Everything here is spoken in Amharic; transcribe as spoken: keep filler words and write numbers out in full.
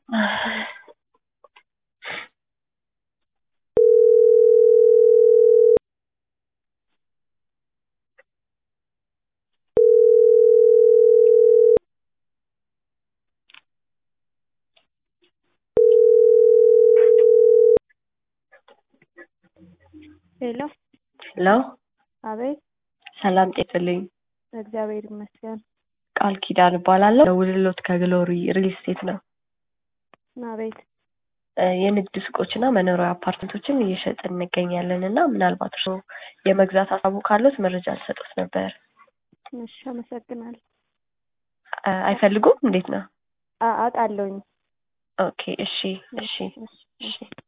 ሄሎ ሄሎ አቤት ሰላም ጤፍልኝ እግዚአብሔር ይመስገን ቃል ኪዳን እባላለሁ ደውልሎት ከግሎሪ ሪል ስቴት ነው አቤት የንግድ ሱቆችና መኖሪያ አፓርትመንቶችን እየሸጥን እንገኛለንና ምናልባት እርሶ የመግዛት ሀሳቡ ካለዎት መረጃ ልሰጥዎት ነበር እሺ አመሰግናለሁ አይፈልጉም እንዴት ነው አውቃለሁኝ ኦኬ እሺ እሺ እሺ